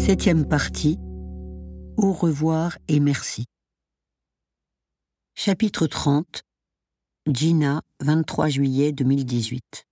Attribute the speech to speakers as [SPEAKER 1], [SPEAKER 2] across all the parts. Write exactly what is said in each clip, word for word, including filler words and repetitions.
[SPEAKER 1] Septième partie. Au revoir et merci. Chapitre trente. Gina, vingt-trois juillet deux mille dix-huit.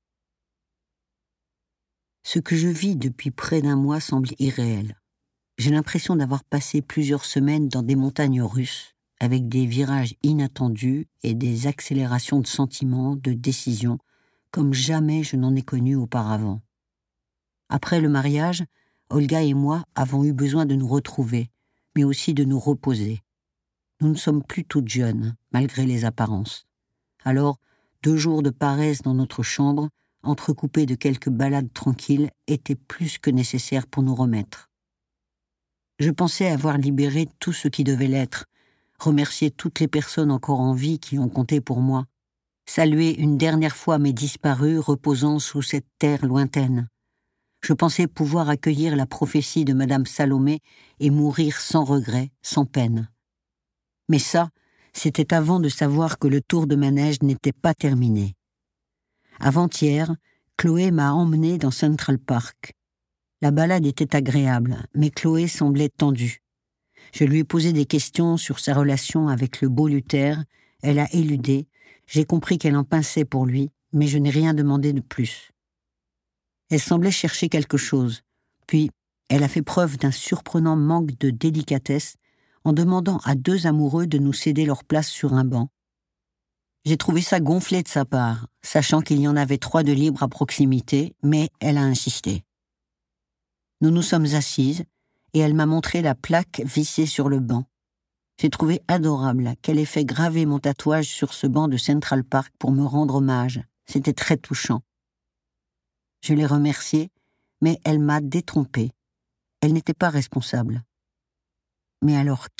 [SPEAKER 1] Ce que je vis depuis près d'un mois semble irréel. J'ai l'impression d'avoir passé plusieurs semaines dans des montagnes russes, avec des virages inattendus et des accélérations de sentiments, de décisions, comme jamais je n'en ai connu auparavant. Après le mariage, Olga et moi avons eu besoin de nous retrouver, mais aussi de nous reposer. Nous ne sommes plus toutes jeunes, malgré les apparences. Alors, deux jours de paresse dans notre chambre, entrecoupés de quelques balades tranquilles, étaient plus que nécessaires pour nous remettre. Je pensais avoir libéré tout ce qui devait l'être, remercier toutes les personnes encore en vie qui ont compté pour moi, saluer une dernière fois mes disparus reposant sous cette terre lointaine. Je pensais pouvoir accueillir la prophétie de Madame Salomé et mourir sans regret, sans peine. Mais ça, c'était avant de savoir que le tour de manège n'était pas terminé. Avant-hier, Chloé m'a emmenée dans Central Park. La balade était agréable, mais Chloé semblait tendue. Je lui ai posé des questions sur sa relation avec le beau Luther, elle a éludé, j'ai compris qu'elle en pinçait pour lui, mais je n'ai rien demandé de plus. Elle semblait chercher quelque chose, puis elle a fait preuve d'un surprenant manque de délicatesse en demandant à deux amoureux de nous céder leur place sur un banc. J'ai trouvé ça gonflé de sa part, sachant qu'il y en avait trois de libres à proximité, mais elle a insisté. Nous nous sommes assises, et elle m'a montré la plaque vissée sur le banc. J'ai trouvé adorable qu'elle ait fait graver mon tatouage sur ce banc de Central Park pour me rendre hommage. C'était très touchant. Je l'ai remerciée, mais elle m'a détrompée. Elle n'était pas responsable. Mais alors qui ?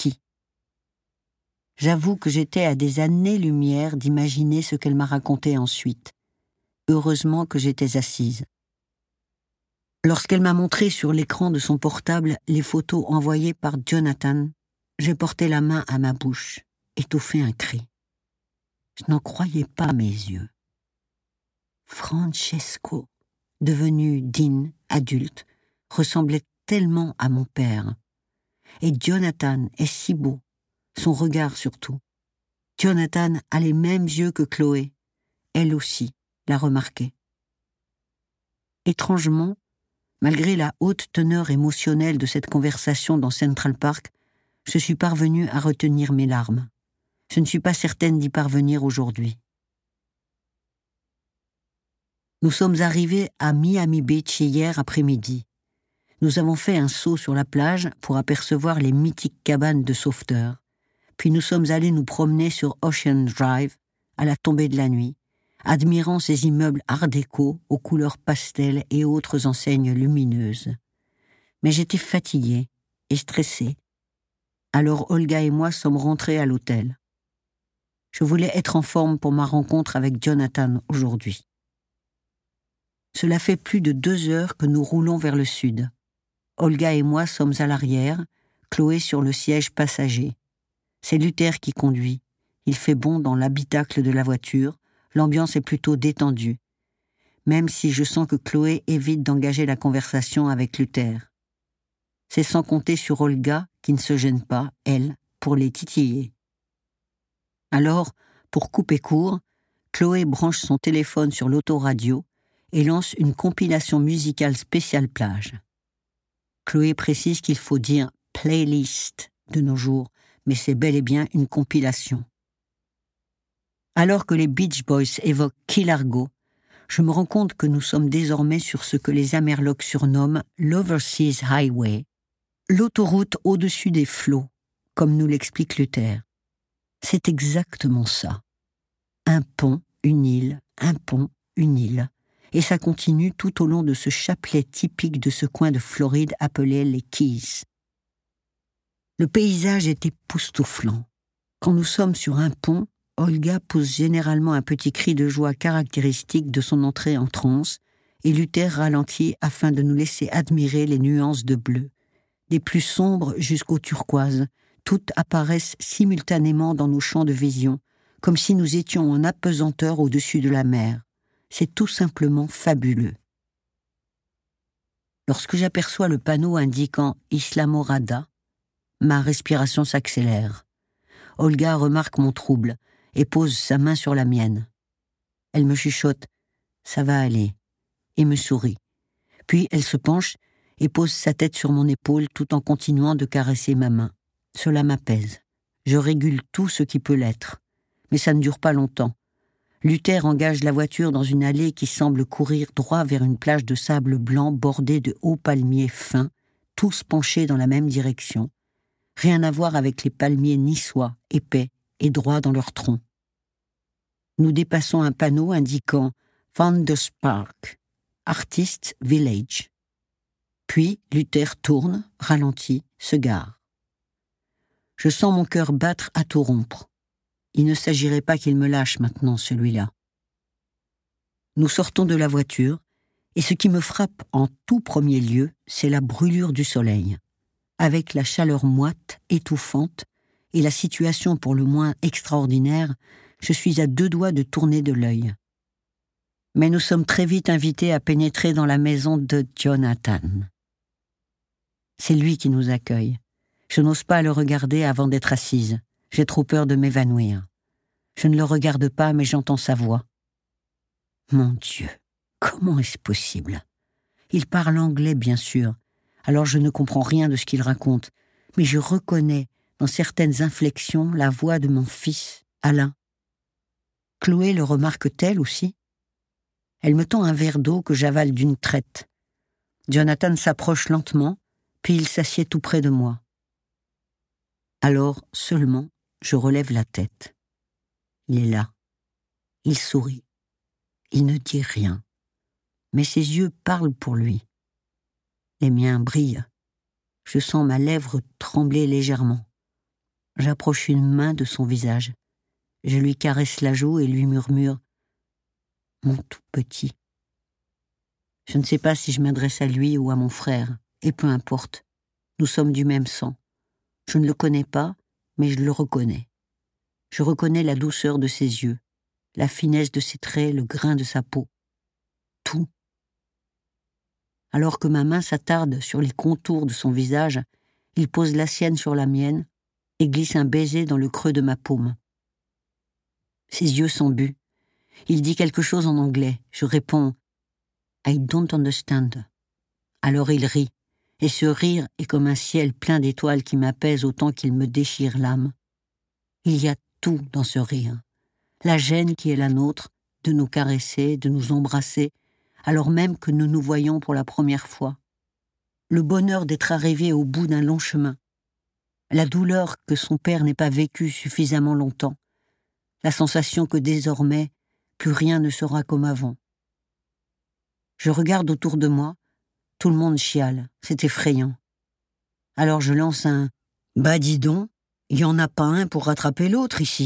[SPEAKER 1] J'avoue que j'étais à des années-lumière d'imaginer ce qu'elle m'a raconté ensuite. Heureusement que j'étais assise. Lorsqu'elle m'a montré sur l'écran de son portable les photos envoyées par Jonathan, j'ai porté la main à ma bouche, étouffé un cri. Je n'en croyais pas mes yeux. Francesco, devenu Dean, adulte, ressemblait tellement à mon père. Et Jonathan est si beau, son regard surtout. Jonathan a les mêmes yeux que Chloé. Elle aussi l'a remarqué. Étrangement, malgré la haute teneur émotionnelle de cette conversation dans Central Park, je suis parvenue à retenir mes larmes. Je ne suis pas certaine d'y parvenir aujourd'hui. Nous sommes arrivés à Miami Beach hier après-midi. Nous avons fait un saut sur la plage pour apercevoir les mythiques cabanes de sauveteurs. Puis nous sommes allés nous promener sur Ocean Drive à la tombée de la nuit, admirant ces immeubles art déco aux couleurs pastel et autres enseignes lumineuses. Mais j'étais fatiguée et stressée. Alors Olga et moi sommes rentrés à l'hôtel. Je voulais être en forme pour ma rencontre avec Jonathan aujourd'hui. Cela fait plus de deux heures que nous roulons vers le sud. Olga et moi sommes à l'arrière, Chloé sur le siège passager. C'est Luther qui conduit. Il fait bon dans l'habitacle de la voiture, l'ambiance est plutôt détendue, même si je sens que Chloé évite d'engager la conversation avec Luther. C'est sans compter sur Olga, qui ne se gêne pas, elle, pour les titiller. Alors, pour couper court, Chloé branche son téléphone sur l'autoradio et lance une compilation musicale spéciale plage. Chloé précise qu'il faut dire « playlist » de nos jours, mais c'est bel et bien une compilation. Alors que les Beach Boys évoquent Key Largo, je me rends compte que nous sommes désormais sur ce que les Amerlocs surnomment l'Overseas Highway, l'autoroute au-dessus des flots, comme nous l'explique Luther. C'est exactement ça. Un pont, une île, un pont, une île. Et ça continue tout au long de ce chapelet typique de ce coin de Floride appelé les Keys. Le paysage est époustouflant. Quand nous sommes sur un pont, Olga pousse généralement un petit cri de joie caractéristique de son entrée en transe, et Luther ralentit afin de nous laisser admirer les nuances de bleu. Des plus sombres jusqu'au turquoise, toutes apparaissent simultanément dans nos champs de vision, comme si nous étions en apesanteur au-dessus de la mer. C'est tout simplement fabuleux. Lorsque j'aperçois le panneau indiquant Islamorada, ma respiration s'accélère. Olga remarque mon trouble et pose sa main sur la mienne. Elle me chuchote « ça va aller » et me sourit. Puis elle se penche et pose sa tête sur mon épaule tout en continuant de caresser ma main. Cela m'apaise. Je régule tout ce qui peut l'être. Mais ça ne dure pas longtemps. Luther engage la voiture dans une allée qui semble courir droit vers une plage de sable blanc bordée de hauts palmiers fins, tous penchés dans la même direction. Rien à voir avec les palmiers niçois, épais et droits dans leur tronc. Nous dépassons un panneau indiquant « Founders Park, Artist Village ». Puis Luther tourne, ralentit, se gare. Je sens mon cœur battre à tout rompre. Il ne s'agirait pas qu'il me lâche maintenant, celui-là. Nous sortons de la voiture, et ce qui me frappe en tout premier lieu, c'est la brûlure du soleil. Avec la chaleur moite, étouffante, et la situation pour le moins extraordinaire, je suis à deux doigts de tourner de l'œil. Mais nous sommes très vite invités à pénétrer dans la maison de Jonathan. C'est lui qui nous accueille. Je n'ose pas le regarder avant d'être assise. J'ai trop peur de m'évanouir. Je ne le regarde pas, mais j'entends sa voix. Mon Dieu, comment est-ce possible? Il parle anglais, bien sûr, alors je ne comprends rien de ce qu'il raconte, mais je reconnais dans certaines inflexions la voix de mon fils, Alain. Chloé le remarque-t-elle aussi? Elle me tend un verre d'eau que j'avale d'une traite. Jonathan s'approche lentement, puis il s'assied tout près de moi. Alors, seulement, je relève la tête. Il est là. Il sourit. Il ne dit rien. Mais ses yeux parlent pour lui. Les miens brillent. Je sens ma lèvre trembler légèrement. J'approche une main de son visage. Je lui caresse la joue et lui murmure « Mon tout petit ». Je ne sais pas si je m'adresse à lui ou à mon frère, et peu importe. Nous sommes du même sang. Je ne le connais pas, mais je le reconnais. Je reconnais la douceur de ses yeux, la finesse de ses traits, le grain de sa peau. Tout. Alors que ma main s'attarde sur les contours de son visage, il pose la sienne sur la mienne et glisse un baiser dans le creux de ma paume. Ses yeux s'embuent. Il dit quelque chose en anglais. Je réponds « I don't understand ». Alors il rit, et ce rire est comme un ciel plein d'étoiles qui m'apaise autant qu'il me déchire l'âme. Il y a tout dans ce rire. La gêne qui est la nôtre, de nous caresser, de nous embrasser, alors même que nous nous voyons pour la première fois. Le bonheur d'être arrivé au bout d'un long chemin. La douleur que son père n'ait pas vécue suffisamment longtemps. La sensation que désormais, plus rien ne sera comme avant. Je regarde autour de moi, tout le monde chiale, c'est effrayant. Alors je lance un « Bah dis donc, il n'y en a pas un pour rattraper l'autre ici ».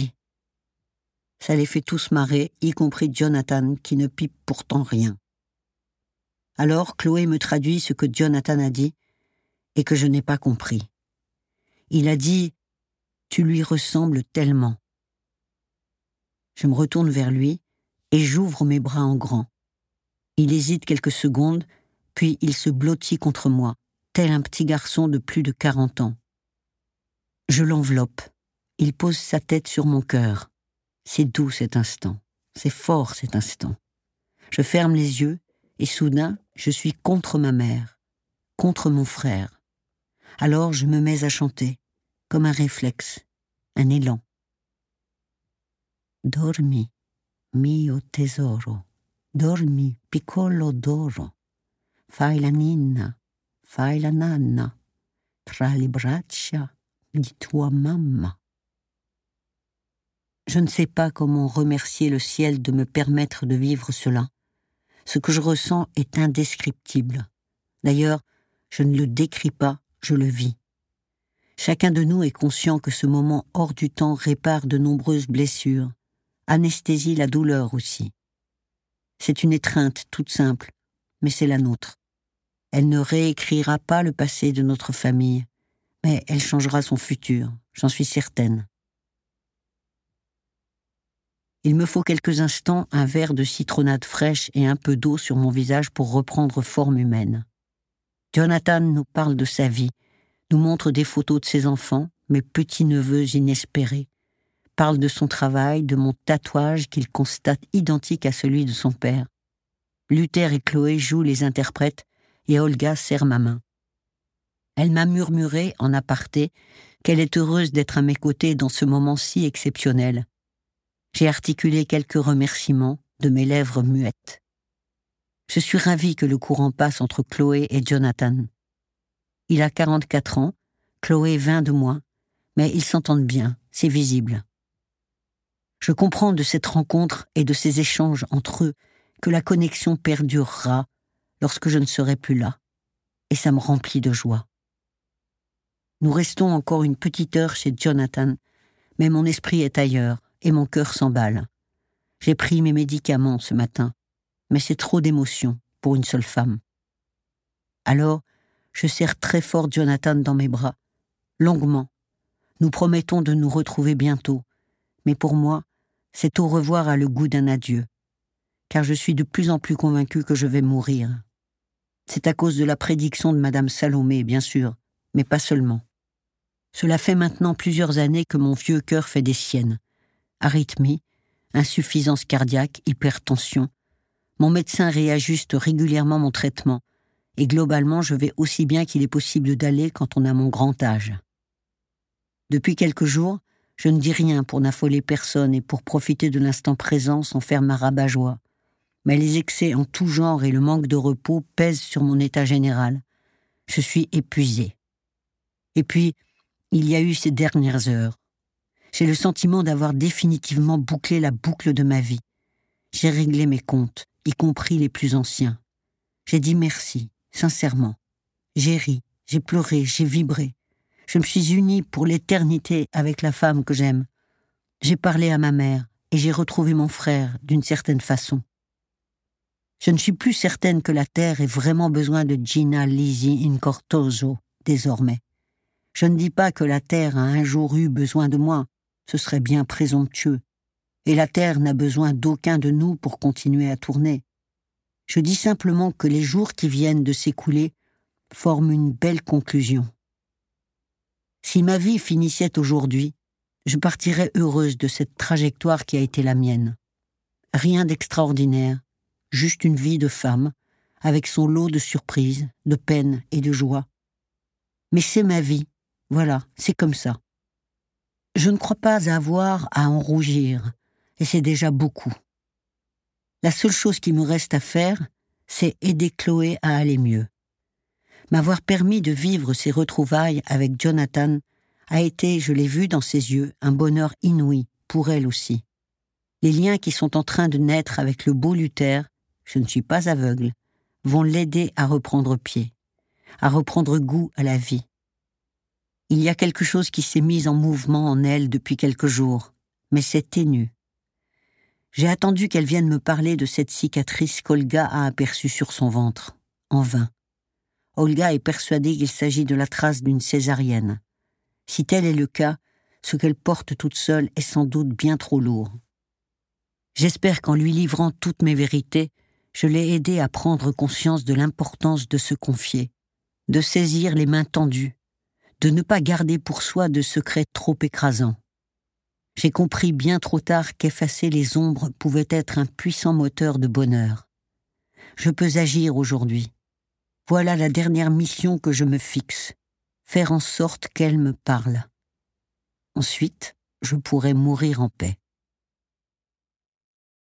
[SPEAKER 1] Ça les fait tous marrer, y compris Jonathan, qui ne pipe pourtant rien. Alors Chloé me traduit ce que Jonathan a dit et que je n'ai pas compris. Il a dit « Tu lui ressembles tellement ». Je me retourne vers lui et j'ouvre mes bras en grand. Il hésite quelques secondes, puis il se blottit contre moi, tel un petit garçon de plus de quarante ans. Je l'enveloppe. Il pose sa tête sur mon cœur. C'est doux cet instant. C'est fort cet instant. Je ferme les yeux et soudain, je suis contre ma mère, contre mon frère. Alors je me mets à chanter, comme un réflexe, un élan. Dormi, mio tesoro, dormi, piccolo d'oro. Fai la ninna, fai la nanna, tra le braccia di tua mamma. Je ne sais pas comment remercier le ciel de me permettre de vivre cela. Ce que je ressens est indescriptible. D'ailleurs, je ne le décris pas, je le vis. Chacun de nous est conscient que ce moment hors du temps répare de nombreuses blessures, anesthésie la douleur aussi. C'est une étreinte toute simple, mais c'est la nôtre. Elle ne réécrira pas le passé de notre famille, mais elle changera son futur, j'en suis certaine. Il me faut quelques instants un verre de citronnade fraîche et un peu d'eau sur mon visage pour reprendre forme humaine. Jonathan nous parle de sa vie, nous montre des photos de ses enfants, mes petits-neveux inespérés, parle de son travail, de mon tatouage qu'il constate identique à celui de son père. Luther et Chloé jouent les interprètes et Olga serre ma main. Elle m'a murmuré en aparté qu'elle est heureuse d'être à mes côtés dans ce moment si exceptionnel. J'ai articulé quelques remerciements de mes lèvres muettes. Je suis ravie que le courant passe entre Chloé et Jonathan. Il a quarante-quatre ans, Chloé vingt de moins, mais ils s'entendent bien, c'est visible. Je comprends de cette rencontre et de ces échanges entre eux que la connexion perdurera lorsque je ne serai plus là, et ça me remplit de joie. Nous restons encore une petite heure chez Jonathan, mais mon esprit est ailleurs et mon cœur s'emballe. J'ai pris mes médicaments ce matin, mais c'est trop d'émotions pour une seule femme. Alors, je serre très fort Jonathan dans mes bras, longuement. Nous promettons de nous retrouver bientôt, mais pour moi, cet au revoir a le goût d'un adieu, car je suis de plus en plus convaincue que je vais mourir. C'est à cause de la prédiction de Madame Salomé, bien sûr, mais pas seulement. Cela fait maintenant plusieurs années que mon vieux cœur fait des siennes. Arythmie, insuffisance cardiaque, hypertension. Mon médecin réajuste régulièrement mon traitement, et globalement je vais aussi bien qu'il est possible d'aller quand on a mon grand âge. Depuis quelques jours, je ne dis rien pour n'affoler personne et pour profiter de l'instant présent sans faire ma rabat-joie. Mais les excès en tout genre et le manque de repos pèsent sur mon état général. Je suis épuisée. Et puis, il y a eu ces dernières heures. J'ai le sentiment d'avoir définitivement bouclé la boucle de ma vie. J'ai réglé mes comptes, y compris les plus anciens. J'ai dit merci, sincèrement. J'ai ri, j'ai pleuré, j'ai vibré. Je me suis unie pour l'éternité avec la femme que j'aime. J'ai parlé à ma mère et j'ai retrouvé mon frère d'une certaine façon. Je ne suis plus certaine que la terre ait vraiment besoin de Gina Lisi in Cortoso, désormais. Je ne dis pas que la terre a un jour eu besoin de moi, ce serait bien présomptueux. Et la terre n'a besoin d'aucun de nous pour continuer à tourner. Je dis simplement que les jours qui viennent de s'écouler forment une belle conclusion. Si ma vie finissait aujourd'hui, je partirais heureuse de cette trajectoire qui a été la mienne. Rien d'extraordinaire, juste une vie de femme, avec son lot de surprises, de peines et de joies. Mais c'est ma vie, voilà, c'est comme ça. Je ne crois pas avoir à en rougir, et c'est déjà beaucoup. La seule chose qui me reste à faire, c'est aider Chloé à aller mieux. M'avoir permis de vivre ces retrouvailles avec Jonathan a été, je l'ai vu dans ses yeux, un bonheur inouï, pour elle aussi. Les liens qui sont en train de naître avec le beau Luther, je ne suis pas aveugle, vont l'aider à reprendre pied, à reprendre goût à la vie. Il y a quelque chose qui s'est mis en mouvement en elle depuis quelques jours, mais c'est ténu. J'ai attendu qu'elle vienne me parler de cette cicatrice qu'Olga a aperçue sur son ventre, en vain. Olga est persuadée qu'il s'agit de la trace d'une césarienne. Si tel est le cas, ce qu'elle porte toute seule est sans doute bien trop lourd. J'espère qu'en lui livrant toutes mes vérités, je l'ai aidée à prendre conscience de l'importance de se confier, de saisir les mains tendues, de ne pas garder pour soi de secrets trop écrasants. J'ai compris bien trop tard qu'effacer les ombres pouvait être un puissant moteur de bonheur. Je peux agir aujourd'hui. Voilà la dernière mission que je me fixe, faire en sorte qu'elle me parle. Ensuite, je pourrai mourir en paix.